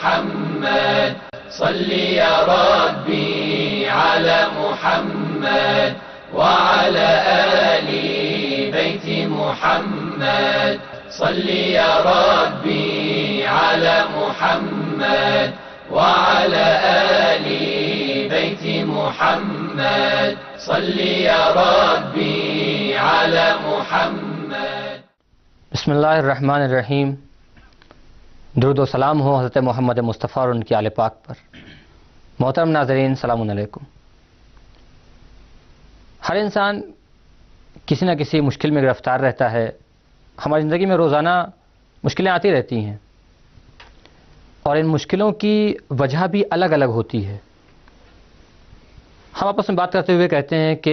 محمد صل يا ربي على محمد وعلى آل بيت محمد صل يا ربي على محمد وعلى آل بيت محمد صل يا ربي على محمد. بسم اللہ الرحمن الرحیم. درود و سلام ہو حضرت محمد مصطفیٰ اور ان کی آل پاک پر. محترم ناظرین، السلام علیکم. ہر انسان کسی نہ کسی مشکل میں گرفتار رہتا ہے. ہماری زندگی میں روزانہ مشکلیں آتی رہتی ہیں اور ان مشکلوں کی وجہ بھی الگ الگ ہوتی ہے. ہم آپس میں بات کرتے ہوئے کہتے ہیں کہ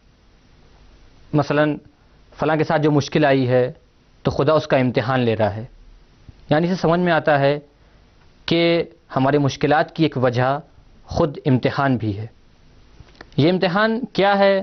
مثلا فلاں کے ساتھ جو مشکل آئی ہے تو خدا اس کا امتحان لے رہا ہے. یعنی اسے سمجھ میں آتا ہے کہ ہماری مشکلات کی ایک وجہ خود امتحان بھی ہے. یہ امتحان کیا ہے،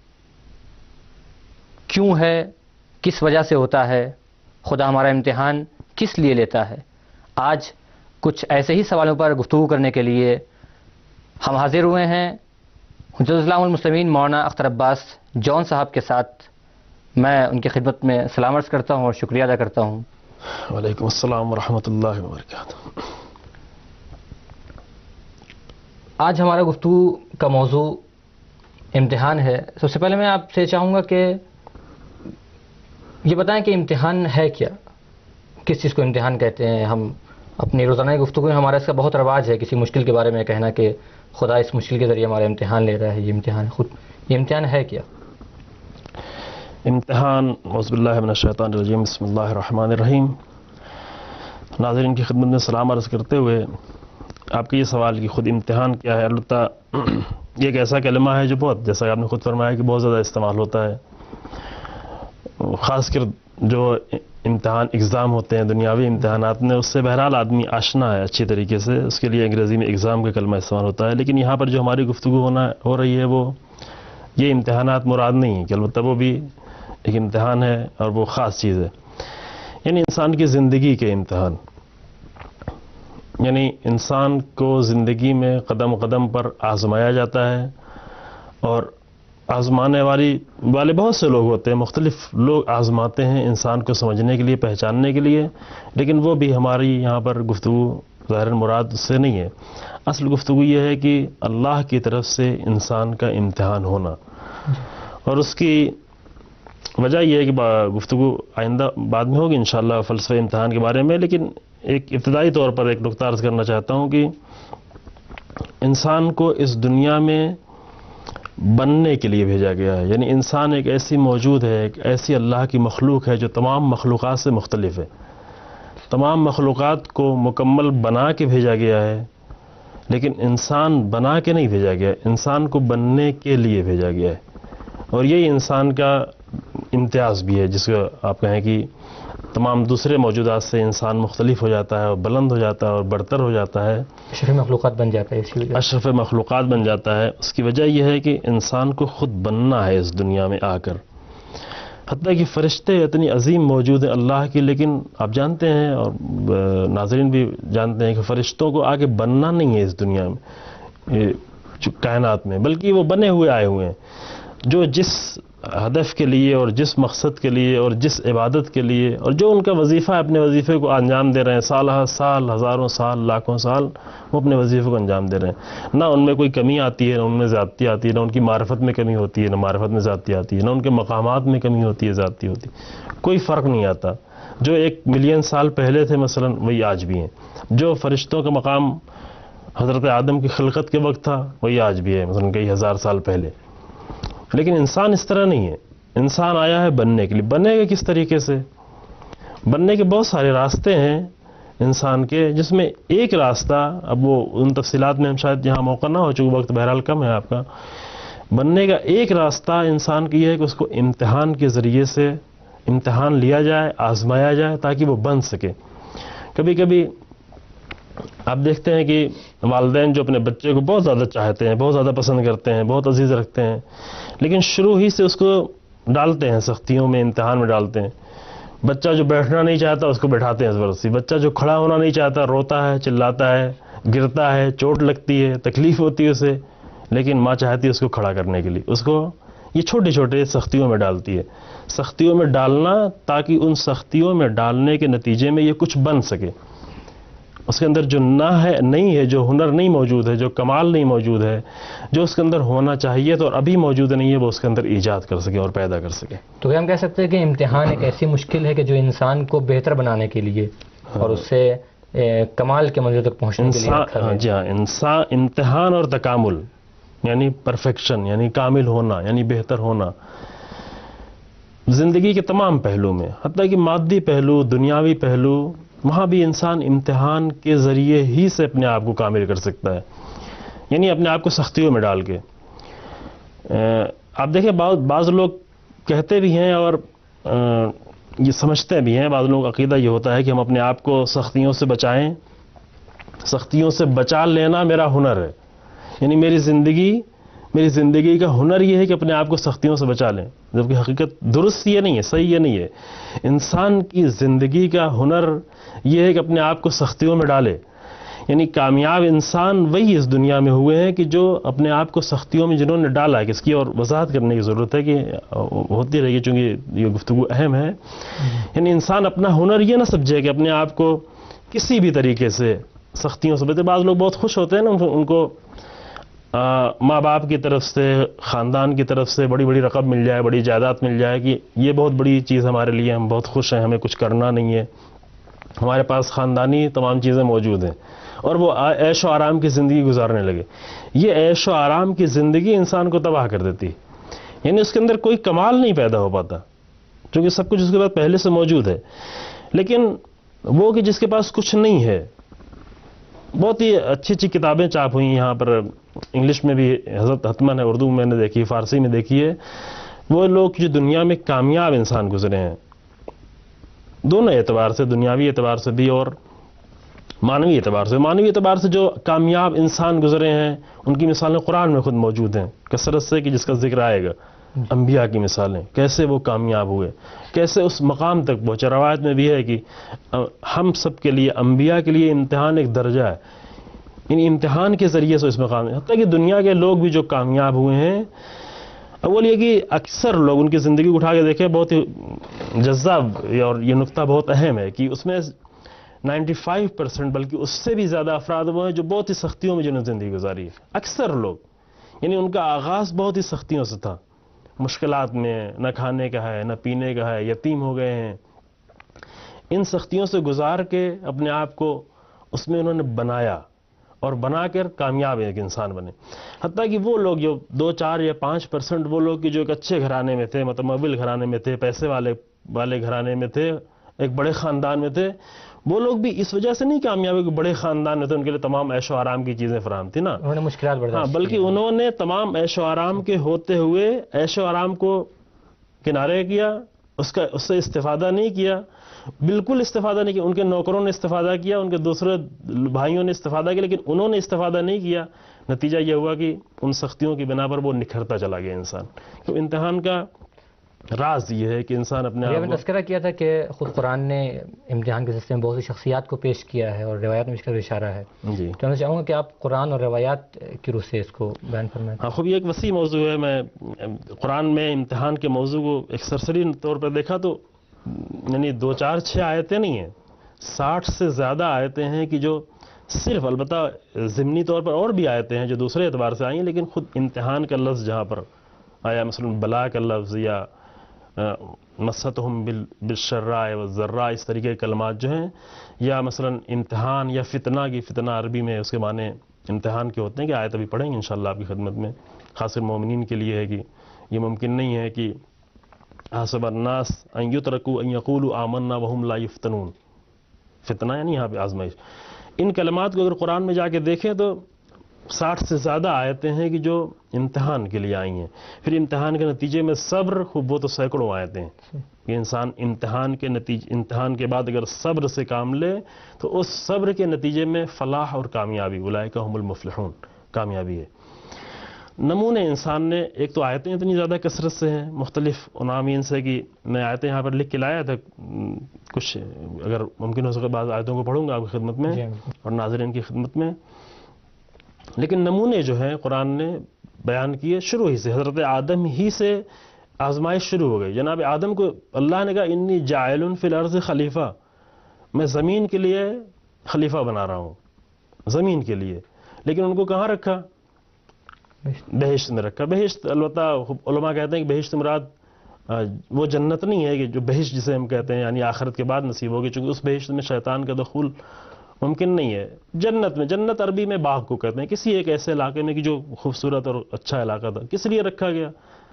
کیوں ہے، کس وجہ سے ہوتا ہے، خدا ہمارا امتحان کس لیے لیتا ہے، آج کچھ ایسے ہی سوالوں پر گفتگو کرنے کے لیے ہم حاضر ہوئے ہیں حجت اسلام المسلمین مولانا اختر عباس جون صاحب کے ساتھ. میں ان کی خدمت میں سلام عرض کرتا ہوں اور شکریہ ادا کرتا ہوں. وعلیکم السلام ورحمۃ اللہ وبرکاتہ. آج ہمارا گفتگو کا موضوع امتحان ہے. سب سے پہلے میں آپ سے چاہوں گا کہ یہ بتائیں کہ امتحان ہے کیا، کس چیز کو امتحان کہتے ہیں. ہم اپنی روزانہ گفتگو میں ہمارا اس کا بہت رواج ہے کسی مشکل کے بارے میں کہنا کہ خدا اس مشکل کے ذریعے ہمارا امتحان لے رہا ہے. یہ امتحان خود یہ امتحان ہے کیا؟ امتحان اعوذ باللہ من الشیطان الرجیم بسم اللہ الرحمن الرحیم. ناظرین کی خدمت میں سلام عرض کرتے ہوئے آپ کے یہ سوال کہ خود امتحان کیا ہے، البتہ یہ ایک ایسا کلمہ ہے جو بہت، جیسا کہ آپ نے خود فرمایا، کہ بہت زیادہ استعمال ہوتا ہے. خاص کر جو امتحان اگزام ہوتے ہیں، دنیاوی امتحانات میں، اس سے بہرحال آدمی آشنا ہے اچھی طریقے سے. اس کے لیے انگریزی میں ایگزام کا کلمہ استعمال ہوتا ہے. لیکن یہاں پر جو ہماری گفتگو ہو رہی ہے وہ یہ امتحانات مراد نہیں ہے، کہ البتہ وہ بھی ایک امتحان ہے اور وہ خاص چیز ہے. یعنی انسان کی زندگی کے امتحان، یعنی انسان کو زندگی میں قدم قدم پر آزمایا جاتا ہے. اور آزمانے والے بہت سے لوگ ہوتے ہیں، مختلف لوگ آزماتے ہیں انسان کو سمجھنے کے لیے، پہچاننے کے لیے. لیکن وہ بھی ہماری یہاں پر گفتگو ظاہر مراد اس سے نہیں ہے. اصل گفتگو یہ ہے کہ اللہ کی طرف سے انسان کا امتحان ہونا. اور اس کی وجہ یہ ہے کہ گفتگو آئندہ بعد میں ہوگی انشاءاللہ فلسفہ امتحان کے بارے میں. لیکن ایک ابتدائی طور پر ایک نقطہ عرض کرنا چاہتا ہوں کہ انسان کو اس دنیا میں بننے کے لیے بھیجا گیا ہے. یعنی انسان ایک ایسی موجود ہے، ایک ایسی اللہ کی مخلوق ہے جو تمام مخلوقات سے مختلف ہے. تمام مخلوقات کو مکمل بنا کے بھیجا گیا ہے، لیکن انسان بنا کے نہیں بھیجا گیا، انسان کو بننے کے لیے بھیجا گیا ہے. اور یہی انسان کا امتیاز بھی ہے، جس کو آپ کہیں کہ تمام دوسرے موجودات سے انسان مختلف ہو جاتا ہے اور بلند ہو جاتا ہے اور برتر ہو جاتا ہے، اشرف مخلوقات بن جاتا ہے. اسی وجہ اشرف مخلوقات بن جاتا ہے. اس کی وجہ یہ ہے کہ انسان کو خود بننا ہے اس دنیا میں آ کر. حتیٰ کہ فرشتے اتنی عظیم موجود ہیں اللہ کی، لیکن آپ جانتے ہیں اور ناظرین بھی جانتے ہیں کہ فرشتوں کو آگے بننا نہیں ہے اس دنیا میں، کائنات میں، بلکہ وہ بنے ہوئے آئے ہوئے ہیں. جو جس ہدف کے لیے اور جس مقصد کے لیے اور جس عبادت کے لیے اور جو ان کا وظیفہ ہے، اپنے وظیفے کو انجام دے رہے ہیں. سالہ سال، ہزاروں سال، لاکھوں سال وہ اپنے وظیفے کو انجام دے رہے ہیں. نہ ان میں کوئی کمی آتی ہے، نہ ان میں زیادتی آتی ہے، نہ ان کی معرفت میں کمی ہوتی ہے، نہ معرفت میں زیادتی آتی ہے، نہ ان کے مقامات میں کمی ہوتی ہے، زیادتی ہوتی ہے. کوئی فرق نہیں آتا. جو 1 ملین سال پہلے تھے مثلا وہی آج بھی ہیں. جو فرشتوں کا مقام حضرت آدم کی خلقت کے وقت تھا وہی آج بھی ہے، مثلا کئی ہزار سال پہلے. لیکن انسان اس طرح نہیں ہے. انسان آیا ہے بننے کے لیے. بنے گا کس طریقے سے؟ بننے کے بہت سارے راستے ہیں انسان کے، جس میں ایک راستہ، اب وہ ان تفصیلات میں ہم شاید یہاں موقع نہ ہو، چونکہ وقت بہرحال کم ہے آپ کا. بننے کا ایک راستہ انسان کی یہ ہے کہ اس کو امتحان کے ذریعے سے امتحان لیا جائے، آزمایا جائے تاکہ وہ بن سکے. کبھی کبھی آپ دیکھتے ہیں کہ والدین جو اپنے بچے کو بہت زیادہ چاہتے ہیں، بہت زیادہ پسند کرتے ہیں، بہت عزیز رکھتے ہیں، لیکن شروع ہی سے اس کو ڈالتے ہیں سختیوں میں، امتحان میں ڈالتے ہیں. بچہ جو بیٹھنا نہیں چاہتا اس کو بیٹھاتے ہیں زبردستی، بچہ جو کھڑا ہونا نہیں چاہتا روتا ہے، چلاتا ہے، گرتا ہے، چوٹ لگتی ہے، تکلیف ہوتی ہے اسے، لیکن ماں چاہتی ہے اس کو کھڑا کرنے کے لیے، اس کو یہ چھوٹے چھوٹے سختیوں میں ڈالتی ہے، سختیوں میں ڈالنا تاکہ ان سختیوں میں ڈالنے کے نتیجے میں یہ کچھ بن سکے، اس کے اندر جو نہیں ہے، جو ہنر نہیں موجود ہے، جو کمال نہیں موجود ہے، جو اس کے اندر ہونا چاہیے تو اور ابھی موجود نہیں ہے، وہ اس کے اندر ایجاد کر سکے اور پیدا کر سکے۔ تو کیا ہم کہہ سکتے ہیں کہ امتحان ایک ایسی مشکل ہے کہ جو انسان کو بہتر بنانے کے لیے اور اس سے کمال کے منزل تک پہنچنے کے لیے رکھا ہے؟ جی ہاں، امتحان اور تکامل یعنی پرفیکشن، یعنی کامل ہونا، یعنی بہتر ہونا زندگی کے تمام پہلو میں، حتیٰ کہ مادی پہلو، دنیاوی پہلو، وہاں بھی انسان امتحان کے ذریعے ہی سے اپنے آپ کو کامل کر سکتا ہے، یعنی اپنے آپ کو سختیوں میں ڈال کے۔ آپ دیکھیں بعض لوگ کہتے بھی ہیں اور یہ سمجھتے بھی ہیں، بعض لوگوں کا عقیدہ یہ ہوتا ہے کہ ہم اپنے آپ کو سختیوں سے بچائیں، سختیوں سے بچا لینا میرا ہنر ہے، یعنی میری زندگی کا ہنر یہ ہے کہ اپنے آپ کو سختیوں سے بچا لیں، جبکہ حقیقت درست یہ نہیں ہے، صحیح یہ نہیں ہے۔ انسان کی زندگی کا ہنر یہ ہے کہ اپنے آپ کو سختیوں میں ڈالے، یعنی کامیاب انسان وہی اس دنیا میں ہوئے ہیں کہ جو اپنے آپ کو سختیوں میں جنہوں نے ڈالا ہے۔ اس کی اور وضاحت کرنے کی ضرورت ہے کہ ہوتی رہی ہے چونکہ یہ گفتگو اہم ہے، یعنی انسان اپنا ہنر یہ نہ سمجھے کہ اپنے آپ کو کسی بھی طریقے سے سختیوں سے بچے۔ بعض لوگ بہت خوش ہوتے ہیں نا، ان کو ماں باپ کی طرف سے، خاندان کی طرف سے بڑی بڑی رقم مل جائے، بڑی جائیداد مل جائے کہ یہ بہت بڑی چیز ہمارے لیے، ہم بہت خوش ہیں، ہمیں کچھ کرنا نہیں ہے، ہمارے پاس خاندانی تمام چیزیں موجود ہیں، اور وہ عیش و آرام کی زندگی گزارنے لگے۔ یہ عیش و آرام کی زندگی انسان کو تباہ کر دیتی، یعنی اس کے اندر کوئی کمال نہیں پیدا ہو پاتا، کیونکہ سب کچھ اس کے بعد پہلے سے موجود ہے۔ لیکن وہ کہ جس کے پاس کچھ نہیں ہے، بہت ہی اچھی اچھی کتابیں چاپ ہوئی ہیں یہاں پر، انگلش میں بھی حضرت حتمن ہے، اردو میں نے دیکھی، فارسی میں دیکھی ہے، وہ لوگ جو دنیا میں کامیاب انسان گزرے ہیں دونوں اعتبار سے، دنیاوی اعتبار سے بھی اور معنوی اعتبار سے جو کامیاب انسان گزرے ہیں ان کی مثالیں قرآن میں خود موجود ہیں کثرت سے، کہ جس کا ذکر آئے گا۔ انبیاء کی مثالیں، کیسے وہ کامیاب ہوئے، کیسے اس مقام تک پہنچے۔ روایت میں بھی ہے کہ ہم سب کے لیے، انبیاء کے لیے امتحان ایک درجہ ہے، ان امتحان کے ذریعے سے اس مقام ہے۔ حتیٰ کہ دنیا کے لوگ بھی جو کامیاب ہوئے ہیں، اول یہ کہ اکثر لوگ ان کی زندگی کو اٹھا کے دیکھیں، بہت ہی جذاب، اور یہ نقطہ بہت اہم ہے کہ اس میں 95% بلکہ اس سے بھی زیادہ افراد وہ ہیں جو بہت ہی سختیوں میں جنہوں نے زندگی گزاری ہے۔ اکثر لوگ، یعنی ان کا آغاز بہت ہی سختیوں سے تھا، مشکلات میں، نہ کھانے کا ہے، نہ پینے کا ہے، یتیم ہو گئے ہیں۔ ان سختیوں سے گزار کے اپنے آپ کو اس میں انہوں نے بنایا، اور بنا کر کامیاب ایک انسان بنے۔ حتیٰ کہ وہ لوگ جو 2, 4 یا 5% وہ لوگ جو ایک اچھے گھرانے میں تھے، متمول گھرانے میں تھے، پیسے والے گھرانے میں تھے، ایک بڑے خاندان میں تھے، وہ لوگ بھی اس وجہ سے نہیں کامیاب کہ بڑے خاندان میں تھے، ان کے لیے تمام عیش و آرام کی چیزیں فراہم تھی نا، انہوں نے مشکلات برداشت کی، بلکہ انہوں نے تمام عیش و آرام کے ہوتے ہوئے عیش و آرام کو کنارے کیا، اس سے استفادہ نہیں کیا، بالکل استفادہ نہیں کیا۔ ان کے نوکروں نے استفادہ کیا، ان کے دوسرے بھائیوں نے استفادہ کیا، لیکن انہوں نے استفادہ نہیں کیا۔ نتیجہ یہ ہوا کہ ان سختیوں کی بنا پر وہ نکھرتا چلا گیا انسان۔ تو امتحان کا راز یہ ہے کہ انسان اپنے آپ کو، تذکرہ کیا تھا کہ خود قرآن نے امتحان کے سلسلے میں بہت سی شخصیات کو پیش کیا ہے اور روایات میں اس کا اشارہ ہے۔ جی کہنا چاہوں گا کہ آپ قرآن اور روایات کی روح سے اس کو بیان فرمائیں۔ ہاں، خوب یہ ایک وسیع موضوع ہے۔ میں قرآن میں امتحان کے موضوع کو ایک سرسری طور پر دیکھا تو یعنی 2, 4, 6 آیتیں نہیں ہیں، 60 سے زیادہ آیتیں ہیں کہ جو صرف، البتہ ضمنی طور پر اور بھی آیتیں ہیں جو دوسرے اعتبار سے آئی ہیں، لیکن خود امتحان کا لفظ جہاں پر آیا، مثلا بلا کا لفظ یا مستہم بالشراء والضراء، اس طریقے کے کلمات جو ہیں، یا مثلا امتحان یا فتنہ کی، فتنہ عربی میں اس کے معنی امتحان کے ہوتے ہیں، کہ آیت ابھی پڑھیں گے انشاءاللہ آپ کی خدمت میں، خاص کر مومنین کے لیے ہے کہ یہ ممکن نہیں ہے کہ حسب الناس ان یترکوا ان یقولوا آمنا وهم لا یفتنون، فتنہ یعنی یہاں پہ آزمائش۔ ان کلمات کو اگر قرآن میں جا کے دیکھیں تو 60 سے زیادہ آیتیں ہیں کہ جو امتحان کے لیے آئی ہیں۔ پھر امتحان کے نتیجے میں صبر، خوب وہ تو سینکڑوں آیتیں ہیں کہ انسان امتحان کے بعد اگر صبر سے کام لے تو اس صبر کے نتیجے میں فلاح اور کامیابی، اولئک هم المفلحون، کامیابی ہے۔ نمونے انسان نے، ایک تو آیتیں اتنی زیادہ کثرت سے ہیں مختلف عناوین سے کہ میں آیتیں یہاں پر لکھ کے لایا تھا، کچھ اگر ممکن ہو سکے بعض آیتوں کو پڑھوں گا آپ کی خدمت میں اور ناظرین کی خدمت میں. لیکن نمونے جو ہیں قرآن نے بیان کیے شروع ہی سے، حضرت آدم ہی سے آزمائش شروع ہو گئی. جناب آدم کو اللہ نے کہا انی جاعل فی الارض خلیفہ، میں زمین کے لیے خلیفہ بنا رہا ہوں، زمین کے لیے. لیکن ان کو کہاں رکھا؟ بہشت میں رکھا. بہشت البتہ علماء کہتے ہیں کہ بہشت مراد وہ جنت نہیں ہے کہ جو بہشت جسے ہم کہتے ہیں یعنی آخرت کے بعد نصیب ہوگی، چونکہ اس بہشت میں شیطان کا دخول ممکن نہیں ہے. جنت میں، جنت عربی میں باغ کو کہتے ہیں، کسی ایک ایسے علاقے میں کہ جو خوبصورت اور اچھا علاقہ تھا. کس لیے رکھا گیا؟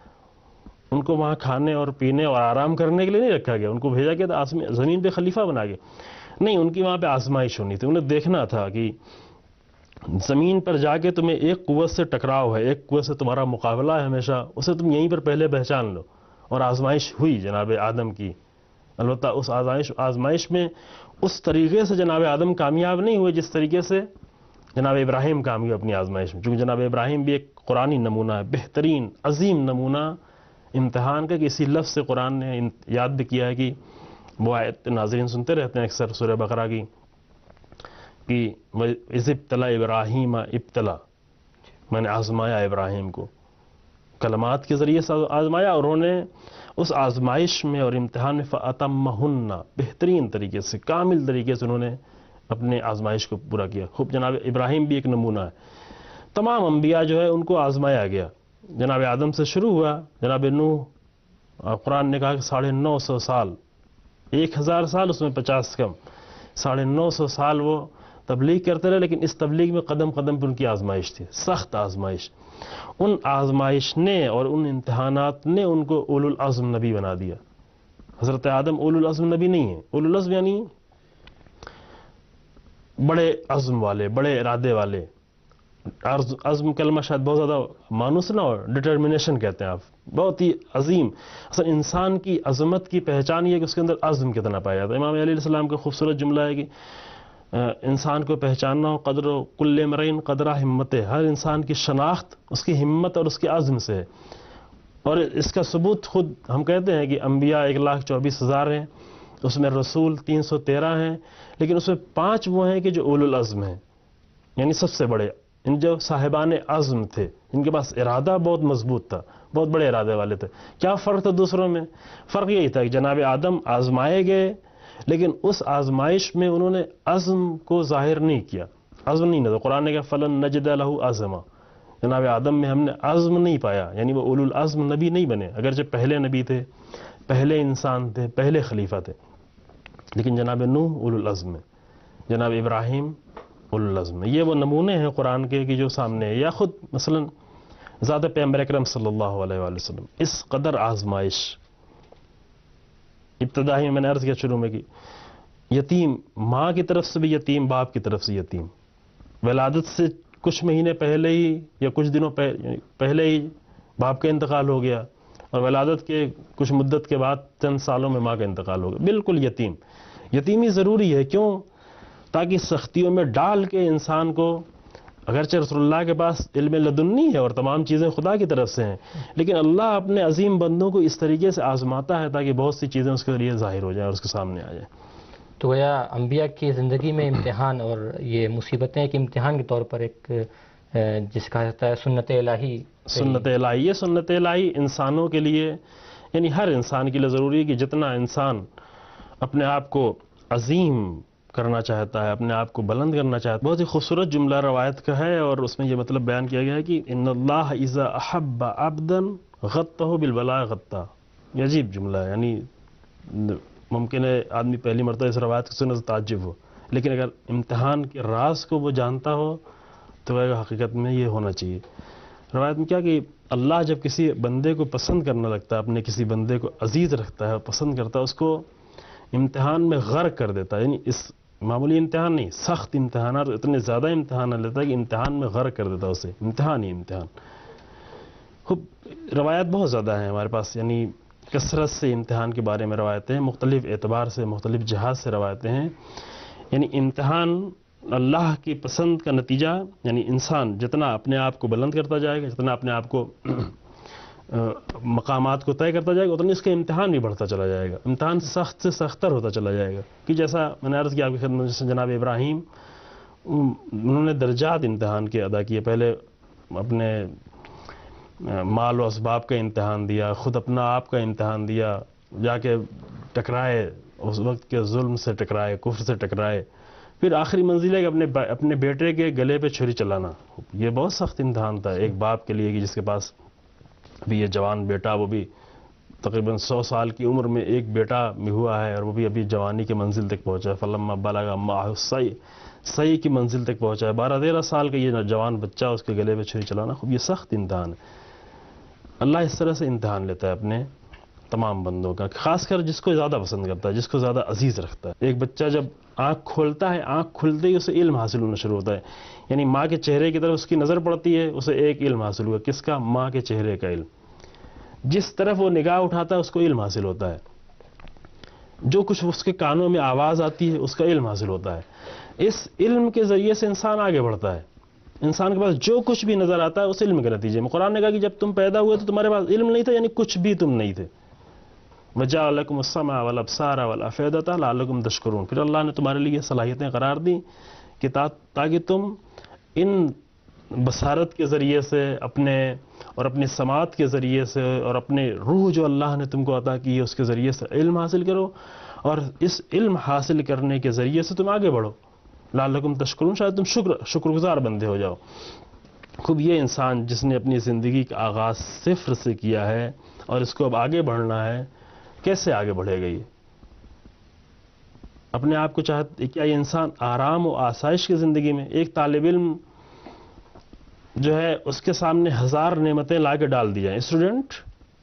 ان کو وہاں کھانے اور پینے اور آرام کرنے کے لیے نہیں رکھا گیا. ان کو بھیجا گیا تھا زمین پہ خلیفہ بنا کے. نہیں، ان کی وہاں پہ آزمائش ہونی تھی. انہیں دیکھنا تھا کہ زمین پر جا کے تمہیں ایک قوت سے ٹکراؤ ہے، ایک قوت سے تمہارا مقابلہ ہے ہمیشہ، اسے تم یہیں پر پہلے پہچان لو. اور آزمائش ہوئی جناب آدم کی. البتہ اس آزمائش میں اس طریقے سے جناب آدم کامیاب نہیں ہوئے جس طریقے سے جناب ابراہیم کامیاب ہوئے اپنی آزمائش میں. چونکہ جناب ابراہیم بھی ایک قرآنی نمونہ ہے، بہترین عظیم نمونہ امتحان کا، کہ اسی لفظ سے قرآن نے یاد بھی کیا ہے کہ وہ آیت ناظرین سنتے رہتے ہیں اکثر سورہ بقرہ کی کہ اذ ابتلا ابراہیم ابتلا، میں نے آزمایا ابراہیم کو، کلمات کے ذریعے سے آزمایا، اور انہوں نے اس آزمائش میں اور امتحان میں فَأَتَمَّهُنَّ، بہترین طریقے سے کامل طریقے سے انہوں نے اپنے آزمائش کو پورا کیا. خوب جناب ابراہیم بھی ایک نمونہ ہے. تمام انبیاء جو ہے ان کو آزمایا گیا. جناب آدم سے شروع ہوا، جناب نوح قرآن نے کہا کہ 950 سال، 1000 سال اس میں 50 کم، 950 سال وہ تبلیغ کرتے رہے. لیکن اس تبلیغ میں قدم قدم پر ان کی آزمائش تھی، سخت آزمائش. ان آزمائش نے اور ان امتحانات نے ان کو اولو العزم نبی بنا دیا. حضرت آدم اولو العزم نبی نہیں ہے. اولو العزم یعنی بڑے عزم والے، بڑے ارادے والے. عزم کلمہ شاید بہت زیادہ مانوس نہ ہو، ڈٹرمنیشن کہتے ہیں آپ، بہت ہی عظیم. اصل انسان کی عظمت کی پہچان یہ ہے کہ اس کے اندر عزم کتنا پایا جاتا ہے. امام علیہ السلام کا خوبصورت جملہ ہے کہ انسان کو پہچاننا ہو قدر و کل امرئ قدرہ ہمت، ہر انسان کی شناخت اس کی ہمت اور اس کے عزم سے ہے. اور اس کا ثبوت خود ہم کہتے ہیں کہ انبیاء 1,24,000 ہیں، اس میں رسول 313 ہیں، لیکن اس میں 5 وہ ہیں کہ جو اولو العزم ہیں، یعنی سب سے بڑے، ان جو صاحبان عزم تھے، ان کے پاس ارادہ بہت مضبوط تھا، بہت بڑے ارادے والے تھے. کیا فرق تھا دوسروں میں؟ فرق یہی تھا کہ جناب آدم آزمائے گئے، لیکن اس آزمائش میں انہوں نے عزم کو ظاہر نہیں کیا. عزم نہیں نہ قرآن نے کہا فلن نجد لہ عزما، جناب آدم میں ہم نے عزم نہیں پایا، یعنی وہ اولو العزم نبی نہیں بنے، اگرچہ پہلے نبی تھے، پہلے انسان تھے، پہلے خلیفہ تھے. لیکن جناب نوح اولو العزم ہے، جناب ابراہیم اولو العزم ہے. یہ وہ نمونے ہیں قرآن کے کہ جو سامنے ہے. یا خود مثلا ذات پیغمبر اکرم صلی اللہ علیہ وآلہ وسلم، اس قدر آزمائش. ابتدا ہی میں نے عرض کیا شروع میں کہ یتیم، ماں کی طرف سے بھی یتیم، باپ کی طرف سے یتیم. ولادت سے کچھ مہینے پہلے ہی یا کچھ دنوں پہلے ہی باپ کا انتقال ہو گیا، اور ولادت کے کچھ مدت کے بعد چند سالوں میں ماں کا انتقال ہو گیا. بالکل یتیم. یتیمی ضروری ہے، کیوں؟ تاکہ سختیوں میں ڈال کے انسان کو، اگرچہ رسول اللہ کے پاس علم لدنی ہے اور تمام چیزیں خدا کی طرف سے ہیں، لیکن اللہ اپنے عظیم بندوں کو اس طریقے سے آزماتا ہے تاکہ بہت سی چیزیں اس کے ذریعے ظاہر ہو جائیں اور اس کے سامنے آ جائیں. تو گویا انبیاء کی زندگی میں امتحان اور یہ مصیبتیں ایک امتحان کے طور پر ایک جس کہا جاتا ہے سنت الہی. سنت الہی، یہ سنت الہی انسانوں کے لیے، یعنی ہر انسان کے لیے ضروری ہے کہ جتنا انسان اپنے آپ کو عظیم کرنا چاہتا ہے، اپنے آپ کو بلند کرنا چاہتا ہے. بہت ہی خوبصورت جملہ روایت کا ہے اور اس میں یہ مطلب بیان کیا گیا ہے کہ ان اللہ اذا احب عبدا غطہ بالبلاء غطہ. یہ عجیب جملہ ہے، یعنی ممکن ہے آدمی پہلی مرتبہ اس روایت کو سنے تو تعجب ہو، لیکن اگر امتحان کے راز کو وہ جانتا ہو تو حقیقت میں یہ ہونا چاہیے. روایت میں کیا کہ اللہ جب کسی بندے کو پسند کرنے لگتا ہے، اپنے کسی بندے کو عزیز رکھتا ہے، پسند کرتا ہے، اس کو امتحان میں غرق کر دیتا ہے. یعنی اس معمولی امتحان نہیں، سخت امتحانات، اتنے زیادہ امتحان لیتا ہے کہ امتحان میں غرق کر دیتا ہے اسے. امتحان ہی امتحان. خوب روایت بہت زیادہ ہیں ہمارے پاس، یعنی کثرت سے امتحان کے بارے میں روایتیں ہیں، مختلف اعتبار سے، مختلف جہات سے روایتیں ہیں. یعنی امتحان اللہ کی پسند کا نتیجہ، یعنی انسان جتنا اپنے آپ کو بلند کرتا جائے گا، جتنا اپنے آپ کو مقامات کو طے کرتا جائے گا، اتنا اس کا امتحان بھی بڑھتا چلا جائے گا، امتحان سخت سے سختر ہوتا چلا جائے گا. کہ جیسا میں نے عرض کیا آپ کی خدمت، جیسے جناب ابراہیم انہوں نے درجات امتحان کے ادا کیے. پہلے اپنے مال و اسباب کا امتحان دیا، خود اپنا آپ کا امتحان دیا، جا کے ٹکرائے، اس وقت کے ظلم سے ٹکرائے، کفر سے ٹکرائے، پھر آخری منزل ہے کہ اپنے بیٹے کے گلے پہ چھری چلانا. یہ بہت سخت امتحان تھا ایک باپ کے لیے، کہ جس کے پاس ابھی یہ جوان بیٹا، وہ بھی تقریباً 100 سال کی عمر میں ایک بیٹا بھی ہوا ہے، اور وہ بھی ابھی جوانی کی منزل تک پہنچا ہے. فلما بلغ معہ السعی، سعی کی منزل تک پہنچا ہے. 12-13 سال کا یہ جوان بچہ، اس کے گلے پہ چھری چلانا، خوب یہ سخت امتحان ہے. اللہ اس طرح سے امتحان لیتا ہے اپنے تمام بندوں کا، خاص کر جس کو زیادہ پسند کرتا ہے، جس کو زیادہ عزیز رکھتا ہے. ایک بچہ جب آنکھ کھولتا ہے، آنکھ کھلتے ہی اسے علم حاصل ہونا شروع ہوتا ہے. یعنی ماں کے چہرے کی طرف اس کی نظر پڑتی ہے، اسے ایک علم حاصل ہوا. کس کا؟ ماں کے چہرے کا علم. جس طرف وہ نگاہ اٹھاتا ہے اس کو علم حاصل ہوتا ہے. جو کچھ اس کے کانوں میں آواز آتی ہے اس کا علم حاصل ہوتا ہے. اس علم کے ذریعے سے انسان آگے بڑھتا ہے. انسان کے پاس جو کچھ بھی نظر آتا ہے اس علم کے نتیجے میں. قرآن نے کہا کہ جب تم پیدا ہوئے تو تمہارے پاس علم نہیں تھا، یعنی کچھ بھی تم نہیں تھے. وَجَعَلَ لَكُمُ السَّمْعَ وَالْأَبْصَارَ وَالْأَفْئِدَةَ لَعَلَّكُمْ تَشْكُرُونَ. پھر اللہ نے تمہارے لیے صلاحیتیں قرار دیں کہ تاکہ تم ان بصارت کے ذریعے سے اپنی سماعت کے ذریعے سے اور اپنے روح جو اللہ نے تم کو عطا کی ہے اس کے ذریعے سے علم حاصل کرو، اور اس علم حاصل کرنے کے ذریعے سے تم آگے بڑھو. لعلکم تشکرون، شاید تم شکر گزار بندے ہو جاؤ. خوب یہ انسان جس نے اپنی زندگی کا آغاز صفر سے کیا ہے اور اس کو اب آگے بڑھنا ہے، کیسے آگے بڑھے گا؟ یہ اپنے آپ کو چاہتے کیا یہ انسان آرام و آسائش کی زندگی میں؟ ایک طالب علم جو ہے اس کے سامنے 1000 نعمتیں لا کے ڈال دی جائیں، اسٹوڈنٹ،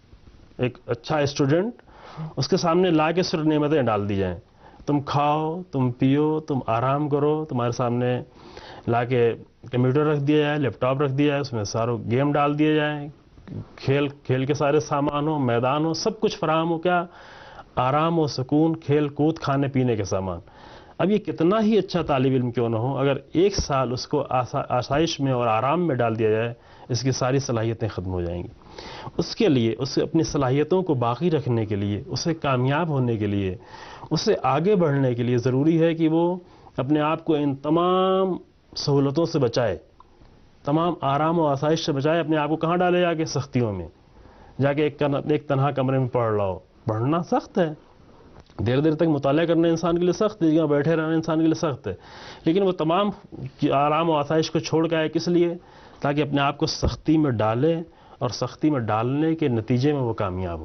ایک اچھا اسٹوڈنٹ، اس کے سامنے لا کے صرف نعمتیں ڈال دی جائیں. تم کھاؤ، تم پیو، تم آرام کرو، تمہارے سامنے لا کے کمپیوٹر رکھ دیا جائے، لیپ ٹاپ رکھ دیا جائے، اس میں سارے گیم ڈال دیے جائیں، کھیل کے سارے سامان ہو، میدان ہو، سب کچھ فراہم ہو. کیا؟ آرام و سکون، کھیل کود، کھانے پینے کے سامان. اب یہ کتنا ہی اچھا طالب علم کیوں نہ ہو، اگر 1 سال اس کو آسائش میں اور آرام میں ڈال دیا جائے، اس کی ساری صلاحیتیں ختم ہو جائیں گی. اس کے لیے، اسے اپنی صلاحیتوں کو باقی رکھنے کے لیے، اسے کامیاب ہونے کے لیے، اسے آگے بڑھنے کے لیے ضروری ہے کہ وہ اپنے آپ کو ان تمام سہولتوں سے بچائے، تمام آرام و آسائش سے بچائے. اپنے آپ کو کہاں ڈالے؟ جا کے سختیوں میں، جا کے ایک تنہا کمرے میں پڑھ رہا ہو. پڑھنا سخت ہے، دیر دیر تک مطالعہ کرنا انسان کے لیے سخت ہے، یہاں بیٹھے رہنا انسان کے لیے سخت ہے، لیکن وہ تمام آرام و آسائش کو چھوڑ کے آئے. کس لیے؟ تاکہ اپنے آپ کو سختی میں ڈالے، اور سختی میں ڈالنے کے نتیجے میں وہ کامیاب ہو.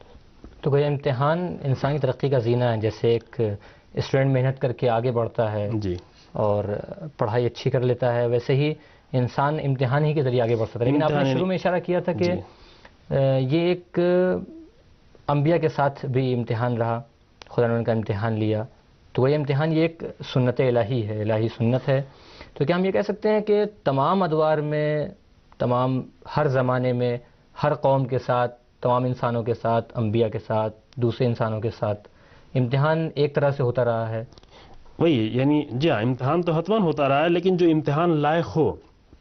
تو کوئی امتحان انسانی ترقی کا زینہ ہے. جیسے ایک اسٹوڈنٹ محنت کر کے آگے بڑھتا ہے جی، اور پڑھائی اچھی کر لیتا ہے، ویسے ہی انسان امتحان ہی کے ذریعے آگے بڑھ سکتا ہے. لیکن آپ نے شروع میں اشارہ کیا تھا کہ یہ ایک انبیاء کے ساتھ بھی امتحان رہا، خدا نے ان کا امتحان لیا. تو یہ امتحان یہ ایک سنت الہی ہے، الہی سنت ہے. تو کیا ہم یہ کہہ سکتے ہیں کہ تمام ادوار میں، تمام ہر زمانے میں، ہر قوم کے ساتھ، تمام انسانوں کے ساتھ، انبیاء کے ساتھ، دوسرے انسانوں کے ساتھ امتحان ایک طرح سے ہوتا رہا ہے؟ وہی، یعنی جی ہاں، امتحان تو حتماً ہوتا رہا ہے، لیکن جو امتحان لائق ہو،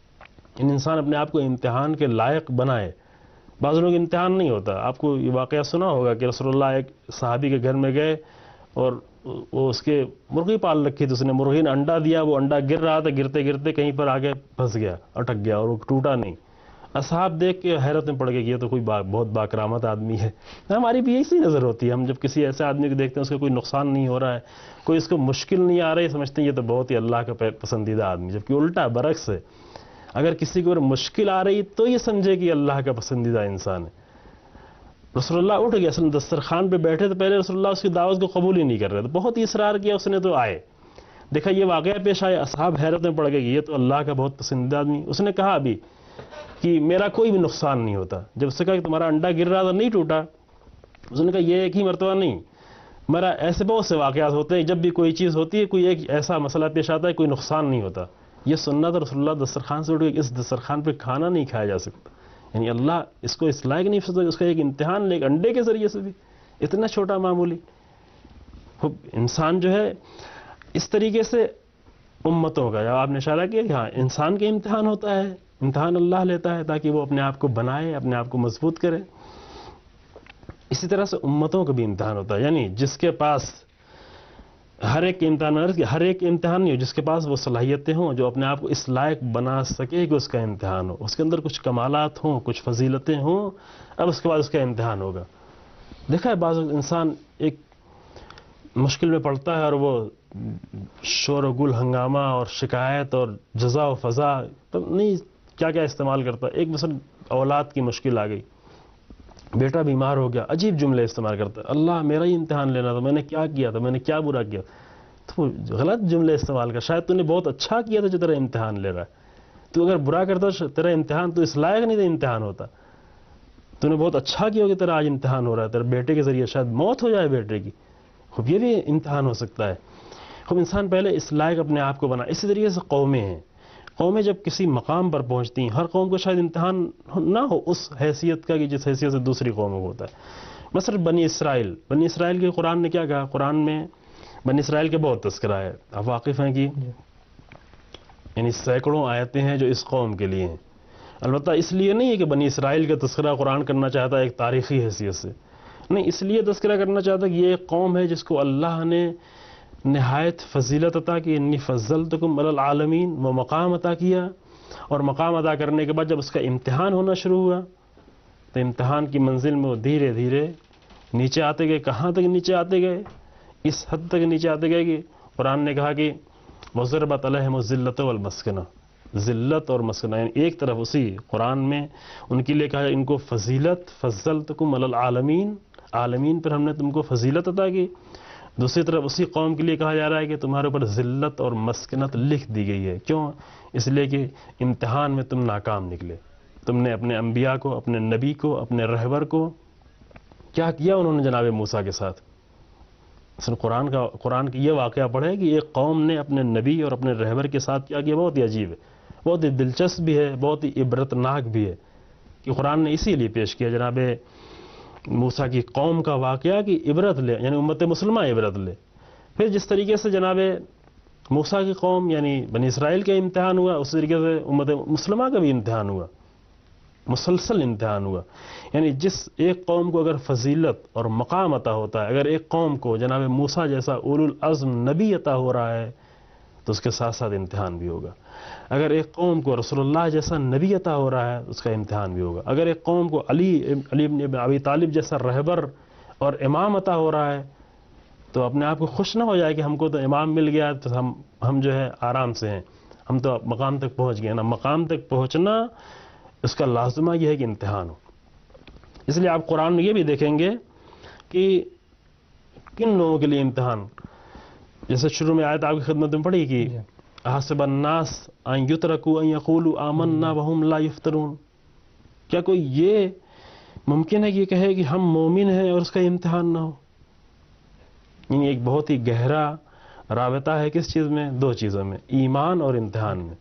انسان اپنے آپ کو امتحان کے لائق بنائے. بعض لوگ امتحان نہیں ہوتا. آپ کو یہ واقعہ سنا ہوگا کہ رسول اللہ ایک صحابی کے گھر میں گئے اور وہ اس کے مرغی پال رکھی تھی، اس نے مرغی نے انڈا دیا، وہ انڈا گر رہا تھا، گرتے گرتے کہیں پر آگے پھنس گیا، اٹک گیا اور وہ ٹوٹا نہیں. اصحاب دیکھ کے حیرت میں پڑ گئے کہ یہ تو کوئی بہت باکرامت آدمی ہے. ہماری بھی یہی نظر ہوتی ہے، ہم جب کسی ایسے آدمی کو دیکھتے ہیں اس کا کوئی نقصان نہیں ہو رہا ہے، کوئی اس کو مشکل نہیں آ رہی، سمجھتے ہیں یہ تو بہت ہی اللہ کا پسندیدہ آدمی. جبکہ الٹا برعکس ہے، اگر کسی کو مشکل آ رہی تو یہ سمجھے کہ اللہ کا پسندیدہ انسان ہے. رسول اللہ اٹھ گیا، اصل دسترخوان پہ بیٹھے تو پہلے رسول اللہ اس کی دعوت کو قبول ہی نہیں کر رہے تھے، بہت ہی اصرار کیا اس نے، تو آئے، دیکھا یہ واقعہ پیش آئے. اصحاب حیرت میں پڑ گئے کہ یہ تو اللہ کا بہت پسندیدہ آدمی. اس نے کہا ابھی کہ میرا کوئی بھی نقصان نہیں ہوتا. جب اس نے کہا کہ تمہارا انڈا گر رہا تھا نہیں ٹوٹا، اس نے کہا یہ ایک ہی مرتبہ نہیں، میرا ایسے بہت سے واقعات ہوتے ہیں، جب بھی کوئی چیز ہوتی ہے، کوئی ایک ایسا مسئلہ پیش آتا ہے، کوئی نقصان نہیں ہوتا. یہ سنت رسول اللہ دسترخوان سے اٹھ گئے، اس دسترخوان پہ کھانا نہیں کھایا جا سکتا. یعنی اللہ اس کو اس لائق نہیں سمجھتا، اس کا ایک امتحان ایک انڈے کے ذریعے سے بھی، اتنا چھوٹا معمولی. انسان جو ہے اس طریقے سے امتوں کا، یا آپ نے اشارہ کیا کہ ہاں انسان کے امتحان ہوتا ہے، امتحان اللہ لیتا ہے تاکہ وہ اپنے آپ کو بنائے، اپنے آپ کو مضبوط کرے. اسی طرح سے امتوں کا بھی امتحان ہوتا ہے، یعنی جس کے پاس ہر ایک امتحان نہیں ہو، جس کے پاس وہ صلاحیتیں ہوں جو اپنے آپ کو اس لائق بنا سکے کہ اس کا امتحان ہو، اس کے اندر کچھ کمالات ہوں، کچھ فضیلتیں ہوں، اب اس کے بعد اس کا امتحان ہوگا. دیکھا ہے بعض انسان ایک مشکل میں پڑتا ہے اور وہ شور و گل ہنگامہ اور شکایت اور جزا و فضا نہیں کیا کیا استعمال کرتا ہے. ایک مثلا اولاد کی مشکل آ گئی، بیٹا بیمار ہو گیا، عجیب جملے استعمال کرتا ہے، اللہ میرا ہی امتحان لینا تھا، میں نے کیا کیا تھا، میں نے کیا برا کیا. تو غلط جملے استعمال کر، شاید تو نے بہت اچھا کیا تھا جو تیرا امتحان لے رہا ہے. تو اگر برا کرتا تیرا امتحان تو اس لائق نہیں تھا امتحان ہوتا. تو نے بہت اچھا کیا کہ تیرا آج امتحان ہو رہا ہے، تیرے بیٹے کے ذریعے شاید موت ہو جائے بیٹے کی، خوب یہ بھی امتحان ہو سکتا ہے. خوب انسان پہلے اس لائق اپنے آپ کو بنا. اسی طریقے سے قومیں ہیں، قومیں جب کسی مقام پر پہنچتی ہیں، ہر قوم کو شاید امتحان نہ ہو اس حیثیت کا کہ جس حیثیت سے دوسری قوموں کو ہوتا ہے. مثلا بنی اسرائیل کے قرآن نے کیا کہا؟ قرآن میں بنی اسرائیل کے بہت تذکرہ ہے، آپ واقف ہیں کہ یعنی سینکڑوں آیتیں ہیں جو اس قوم کے لیے ہیں. البتہ اس لیے نہیں ہے کہ بنی اسرائیل کا تذکرہ قرآن کرنا چاہتا ہے ایک تاریخی حیثیت سے، نہیں، اس لیے تذکرہ کرنا چاہتا ہے کہ یہ ایک قوم ہے جس کو اللہ نے نہایت فضیلت عطا کی، انی فضلتکم علی العالمین، وہ مقام عطا کیا. اور مقام عطا کرنے کے بعد جب اس کا امتحان ہونا شروع ہوا تو امتحان کی منزل میں وہ دھیرے دھیرے نیچے آتے گئے. کہاں تک نیچے آتے گئے؟ اس حد تک نیچے آتے گئے کہ قرآن نے کہا کہ وضربت علیہم الذلۃ والمسکنہ، ذلت اور مسکنہ، یعنی ایک طرف اسی قرآن میں ان کے لیے کہا ان کو فضیلت، فضلتکم علی العالمین، عالمین پر ہم نے تم کو فضیلت عطا کی. دوسری طرف اسی قوم کے لیے کہا جا رہا ہے کہ تمہارے اوپر ذلت اور مسکنت لکھ دی گئی ہے. کیوں؟ اس لیے کہ امتحان میں تم ناکام نکلے. تم نے اپنے انبیاء کو، اپنے نبی کو، اپنے رہبر کو کیا کیا انہوں نے جناب موسیٰ کے ساتھ. قرآن کی یہ واقعہ پڑھے کہ ایک قوم نے اپنے نبی اور اپنے رہبر کے ساتھ کیا کیا، بہت ہی عجیب ہے، بہت ہی دلچسپ بھی ہے، بہت ہی عبرتناک بھی ہے کہ قرآن نے اسی لیے پیش کیا جناب موسیٰ کی قوم کا واقعہ کہ عبرت لے، یعنی امت مسلمہ عبرت لے. پھر جس طریقے سے جناب موسیٰ کی قوم یعنی بنی اسرائیل کا امتحان ہوا، اس طریقے سے امت مسلمہ کا بھی امتحان ہوا، مسلسل امتحان ہوا. یعنی جس ایک قوم کو اگر فضیلت اور مقام عطا ہوتا ہے، اگر ایک قوم کو جناب موسیٰ جیسا اولو العزم نبی عطا ہو رہا ہے تو اس کے ساتھ ساتھ امتحان بھی ہوگا. اگر ایک قوم کو رسول اللہ جیسا نبی عطا ہو رہا ہے اس کا امتحان بھی ہوگا. اگر ایک قوم کو علی بن ابی طالب جیسا رہبر اور امام عطا ہو رہا ہے تو اپنے آپ کو خوش نہ ہو جائے کہ ہم کو تو امام مل گیا تو ہم جو ہے آرام سے ہیں، ہم تو مقام تک پہنچ گئے. نا، مقام تک پہنچنا اس کا لازمہ یہ ہے کہ امتحان ہو. اس لیے آپ قرآن میں یہ بھی دیکھیں گے کہ کن لوگوں کے لیے امتحان، جیسے شروع میں آیت آپ کی خدمت میں پڑھی کہ احسب الناس ان یترکوا ان یقولوا آمنا وهم لا یفتنون، کیا کوئی یہ ممکن ہے کہ یہ کہے کہ ہم مومن ہیں اور اس کا امتحان نہ ہو؟ یعنی ایک بہت ہی گہرا رابطہ ہے کس چیز میں؟ دو چیزوں میں، ایمان اور امتحان میں.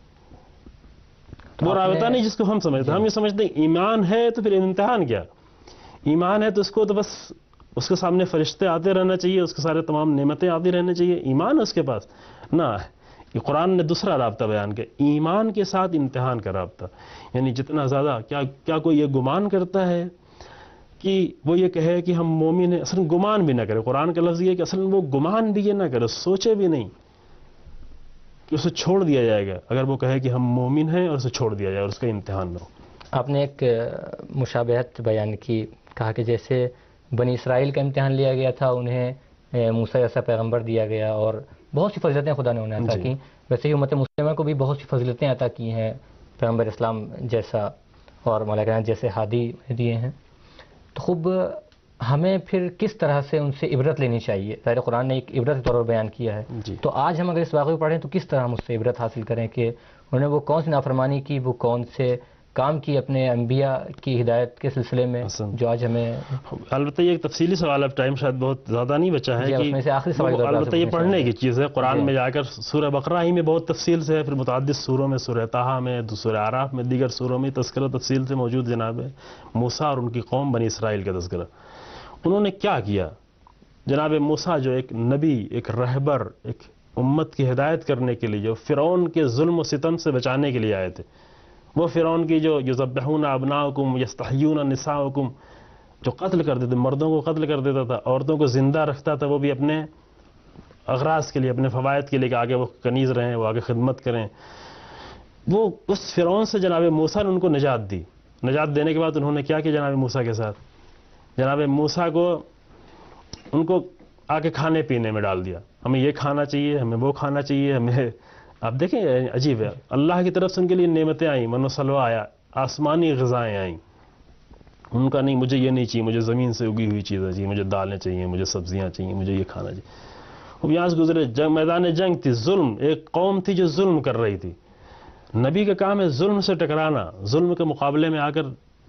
وہ رابطہ نہیں جس کو ہم سمجھتے ہیں، ہم یہ سمجھتے ہیں ایمان ہے تو پھر امتحان کیا؟ ایمان ہے تو اس کو تو بس اس کے سامنے فرشتے آتے رہنا چاہیے، اس کے سارے تمام نعمتیں آتی رہنے چاہیے، ایمان ہے اس کے پاس نہ. یہ قرآن نے دوسرا رابطہ بیان کیا، ایمان کے ساتھ امتحان کا رابطہ. یعنی جتنا زیادہ کیا کوئی یہ گمان کرتا ہے کہ وہ یہ کہے کہ ہم مومن ہیں، اصلا گمان بھی نہ کرے. قرآن کا لفظ یہ ہے کہ اصلا وہ گمان بھی یہ نہ کرے، سوچے بھی نہیں کہ اسے چھوڑ دیا جائے گا اگر وہ کہے کہ ہم مومن ہیں اور اسے چھوڑ دیا جائے اور اس کا امتحان نہ ہو. آپ نے ایک مشابہت بیان کی، کہا کہ جیسے بنی اسرائیل کا امتحان لیا گیا تھا، انہیں موسیٰ جیسا پیغمبر دیا گیا اور بہت سی فضیلتیں خدا نے انہیں عطا کی، ویسے ہی امت مسلمہ کو بھی بہت سی فضیلتیں عطا کی ہیں، پیغمبر اسلام جیسا اور مولا کائنات جیسے ہادی دیے ہیں. تو خوب ہمیں پھر کس طرح سے ان سے عبرت لینی چاہیے؟ ظاہر قرآن نے ایک عبرت کے طور پر بیان کیا ہے، تو آج ہم اگر اس واقعے کو پڑھیں تو کس طرح ہم اس سے عبرت حاصل کریں کہ انہوں نے وہ کون سی نافرمانی کی، وہ کون سے کام کی اپنے انبیاء کی ہدایت کے سلسلے میں جو آج ہمیں. البتہ یہ ایک تفصیلی سوال ہے، ٹائم شاید بہت زیادہ نہیں بچا ہے اس میں سے آخری سوال البتہ یہ پڑھنے کی چیز ہے. قرآن میں جا کر سورہ بقرہ ہی میں بہت تفصیل سے ہے، پھر متعدد سوروں میں، سورہ طٰہٰ میں، سورہ اعراف میں، دیگر سوروں میں تذکرہ تفصیل سے موجود جناب ہے موسیٰ اور ان کی قوم بنی اسرائیل کا تذکرہ. انہوں نے کیا کیا؟ جناب موسیٰ جو ایک نبی، ایک رہبر، ایک امت کی ہدایت کرنے کے لیے، جو فرعون کے ظلم و ستم سے بچانے کے لیے آئے تھے، وہ فرعون کی جو یذبحون ابناءکم یستحیون نساءکم، جو قتل کر دیتے، مردوں کو قتل کر دیتا تھا، عورتوں کو زندہ رکھتا تھا، وہ بھی اپنے اغراض کے لیے، اپنے فوائد کے لیے کہ آگے وہ کنیز رہیں، وہ آگے خدمت کریں. وہ اس فرعون سے جناب موسیٰ نے ان کو نجات دی. نجات دینے کے بعد انہوں نے کیا کیا جناب موسیٰ کے ساتھ؟ جناب موسیٰ کو ان کو آگے کھانے پینے میں ڈال دیا. ہمیں یہ کھانا چاہیے، ہمیں وہ کھانا چاہیے، ہمیں. آپ دیکھیں عجیب ہے، اللہ کی طرف سے ان کے لیے نعمتیں آئیں، من و سلوہ آیا، آسمانی غذائیں آئیں. ان کا نہیں، مجھے یہ نہیں چاہیے، مجھے زمین سے اگی ہوئی چیزیں چاہیے، مجھے دالیں چاہیے، مجھے سبزیاں چاہیے، مجھے یہ کھانا چاہیے. اب یہاں سے گزرے، جنگ، میدان جنگ تھی، ظلم، ایک قوم تھی جو ظلم کر رہی تھی. نبی کا کام ہے ظلم سے ٹکرانا، ظلم کے مقابلے میں آ کر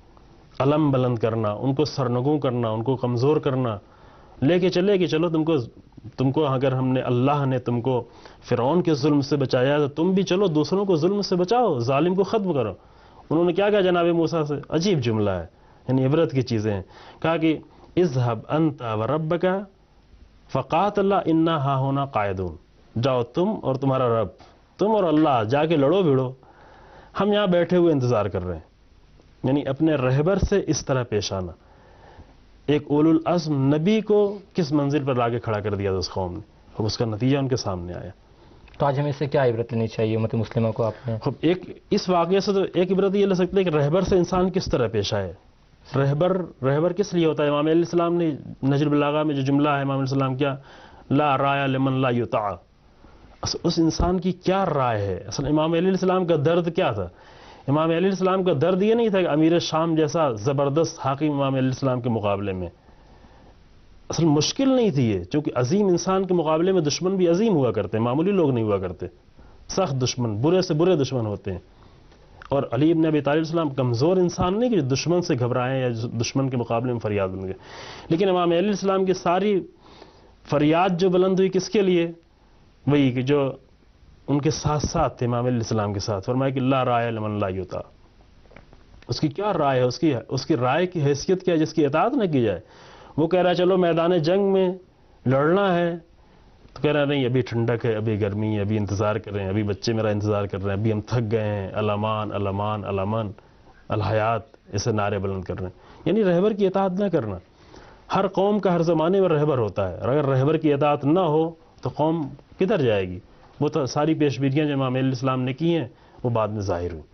علم بلند کرنا، ان کو سرنگوں کرنا، ان کو کمزور کرنا، لے کے چلے کہ چلو تم کو اگر ہم نے، اللہ نے تم کو فرعون کے ظلم سے بچایا تو تم بھی چلو دوسروں کو ظلم سے بچاؤ، ظالم کو ختم کرو. انہوں نے کیا کہا جناب موسیٰ سے؟ عجیب جملہ ہے، یعنی عبرت کی چیزیں ہیں. کہا کہ اذهب انت وربک فقاتلا انا ہاہنا قاعدون، جاؤ تم اور تمہارا رب، تم اور اللہ جا کے لڑو بھیڑو، ہم یہاں بیٹھے ہوئے انتظار کر رہے ہیں. یعنی اپنے رہبر سے اس طرح پیش آنا. ایک اولو العزم نبی کو کس منزل پر لاکے کھڑا کر دیا تھا اس قوم نے، اور اس کا نتیجہ ان کے سامنے آیا. تو آج ہمیں اس سے کیا عبرت لینی چاہیے امت مسلمہ کو؟ آپ نے ایک اس واقعے سے تو ایک عبرت یہ لے سکتے ہیں کہ رہبر سے انسان کس طرح پیش آئے. رہبر کس لیے ہوتا ہے؟ امام علیہ السلام نے نہج البلاغہ میں جو جملہ ہے، امام علیہ السلام کیا، لا رائے لمن لا یطاع، اس انسان کی کیا رائے ہے؟ اصل امام علیہ السلام کا درد کیا تھا؟ امام علیہ السلام کا درد یہ نہیں تھا کہ امیر شام جیسا زبردست حاکم امام علیہ السلام کے مقابلے میں. اصل مشکل نہیں تھی یہ، چونکہ عظیم انسان کے مقابلے میں دشمن بھی عظیم ہوا کرتے ہیں، معمولی لوگ نہیں ہوا کرتے. سخت دشمن، برے سے برے دشمن ہوتے ہیں. اور علی بن ابی طالب السلام کمزور انسان نہیں کہ جو دشمن سے گھبرائیں یا دشمن کے مقابلے میں فریاد بن گئے. لیکن امام علیہ السلام کی ساری فریاد جو بلند ہوئی کس کے لیے؟ وہی کہ جو ان کے ساتھ ساتھ تھے، امام علیہ السلام کے ساتھ. فرمایا کہ لا رائے لمن لا یطاع. اس کی کیا رائے ہے؟ اس کی رائے کی حیثیت کیا ہے جس کی اطاعت نہ کی جائے؟ وہ کہہ رہا ہے چلو میدان جنگ میں لڑنا ہے، تو کہہ رہا ہے نہیں، ابھی ٹھنڈک ہے، ابھی گرمی ہے، ابھی انتظار کر رہے ہیں، ابھی بچے میرا انتظار کر رہے ہیں، ابھی ہم تھک گئے ہیں، الامان الامان الامان الحیات، اسے نعرے بلند کر رہے ہیں. یعنی رہبر کی اطاعت نہ کرنا. ہر قوم کا ہر زمانے میں رہبر ہوتا ہے، اور اگر رہبر کی اطاعت نہ ہو تو قوم کدھر جائے گی؟ وہ تو ساری پیشبینیاں جو امام علیہ السلام نے کی ہیں وہ بعد میں ظاہر ہوئی.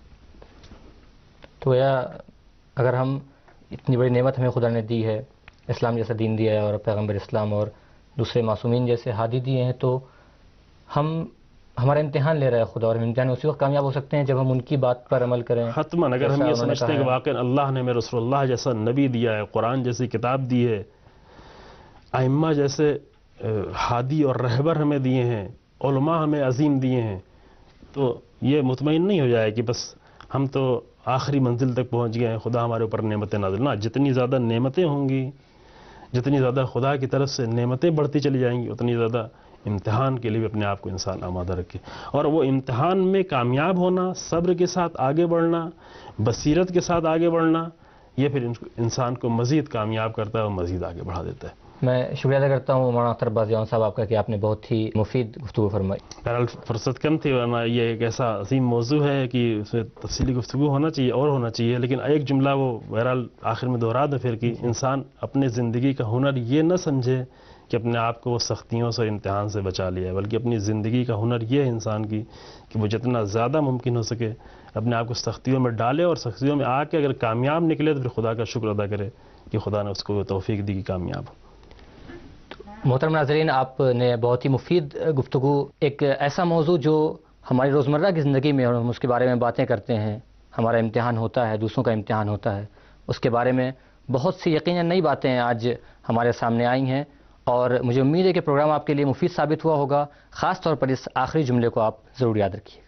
تو اگر ہم اتنی بڑی نعمت ہمیں خدا نے دی ہے، اسلام جیسا دین دیا ہے، اور پیغمبر اسلام اور دوسرے معصومین جیسے ہادی دیے ہیں، تو ہمارا امتحان لے رہا ہے خدا، اور ہم امتحان میں اسی وقت کامیاب ہو سکتے ہیں جب ہم ان کی بات پر عمل کریں. حتماً اگر ہم یہ سمجھتے ہیں کہ واقعا اللہ نے ہمیں رسول اللہ جیسا نبی دیا ہے، قرآن جیسی کتاب دی ہے، ائمہ جیسے ہادی اور رہبر ہمیں دیے ہیں، علماء ہمیں عظیم دیے ہیں، تو یہ مطمئن نہیں ہو جائے کہ بس ہم تو آخری منزل تک پہنچ گئے ہیں، خدا ہمارے اوپر نعمتیں نازل. نہ، جتنی زیادہ نعمتیں ہوں گی، جتنی زیادہ خدا کی طرف سے نعمتیں بڑھتی چلی جائیں گی، اتنی زیادہ امتحان کے لیے بھی اپنے آپ کو انسان آمادہ رکھے. اور وہ امتحان میں کامیاب ہونا، صبر کے ساتھ آگے بڑھنا، بصیرت کے ساتھ آگے بڑھنا، یہ پھر انسان کو مزید کامیاب کرتا ہے اور مزید آگے بڑھا دیتا ہے. میں شکریہ ادا کرتا ہوں مولانا اختر عباس جون صاحب آپ کا کہ آپ نے بہت ہی مفید گفتگو فرمائی. بہرحال فرصت کم تھی، ورنہ یہ ایک ایسا عظیم موضوع ہے کہ اس میں تفصیلی گفتگو ہونا چاہیے، لیکن ایک جملہ وہ بہرحال آخر میں دہرا دیں پھر، کہ انسان اپنے زندگی کا ہنر یہ نہ سمجھے کہ اپنے آپ کو وہ سختیوں سے، امتحان سے بچا لیا ہے، بلکہ اپنی زندگی کا ہنر یہ ہے انسان کی کہ وہ جتنا زیادہ ممکن ہو سکے اپنے آپ کو سختیوں میں ڈالے، اور سختیوں میں آ کے اگر کامیاب نکلے تو پھر خدا کا شکر ادا کرے کہ خدا نے اس کو توفیق دی کہ کامیاب ہو. محترم ناظرین، آپ نے بہت ہی مفید گفتگو، ایک ایسا موضوع جو ہماری روزمرہ کی زندگی میں ہم اس کے بارے میں باتیں کرتے ہیں، ہمارا امتحان ہوتا ہے، دوسروں کا امتحان ہوتا ہے، اس کے بارے میں بہت سی یقیناً نئی باتیں آج ہمارے سامنے آئی ہیں، اور مجھے امید ہے کہ پروگرام آپ کے لیے مفید ثابت ہوا ہوگا. خاص طور پر اس آخری جملے کو آپ ضرور یاد رکھیے.